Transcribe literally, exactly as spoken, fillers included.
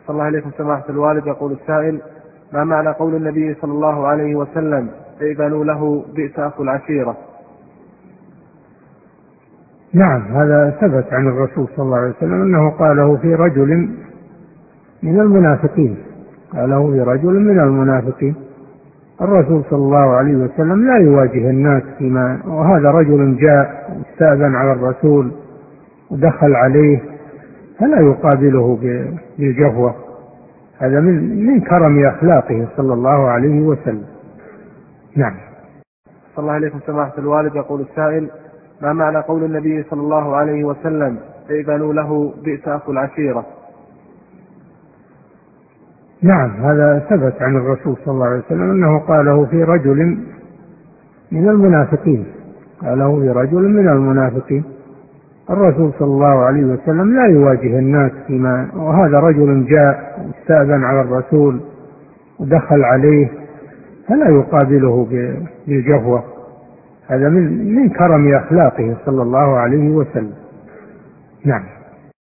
صلى الله عليكم سماحة الوالد. يقول السائل: ما معنى قول النبي صلى الله عليه وسلم: ائذنوا له بئس أخو العشيرة؟ نعم، هذا ثبت عن الرسول صلى الله عليه وسلم أنه قاله في رجل من المنافقين قاله في رجل من المنافقين. الرسول صلى الله عليه وسلم لا يواجه الناس فيما، وهذا رجل جاء استأذن على الرسول ودخل عليه فلا يقابله بالجهوة، هذا من من كرم أخلاقه صلى الله عليه وسلم. نعم. صلى الله عليكم سماحة الوالد. يقول السائل: ما معنى قول النبي صلى الله عليه وسلم: ائذنوا له بئس أخو العشيرة؟ نعم، هذا ثبت عن الرسول صلى الله عليه وسلم أنه قاله في رجل من المنافقين قاله في رجل من المنافقين. الرسول صلى الله عليه وسلم لا يواجه الناس فيما، وهذا رجل جاء استأذن على الرسول ودخل عليه فلا يقابله بالجهوة، هذا من من كرم أخلاقه صلى الله عليه وسلم. نعم.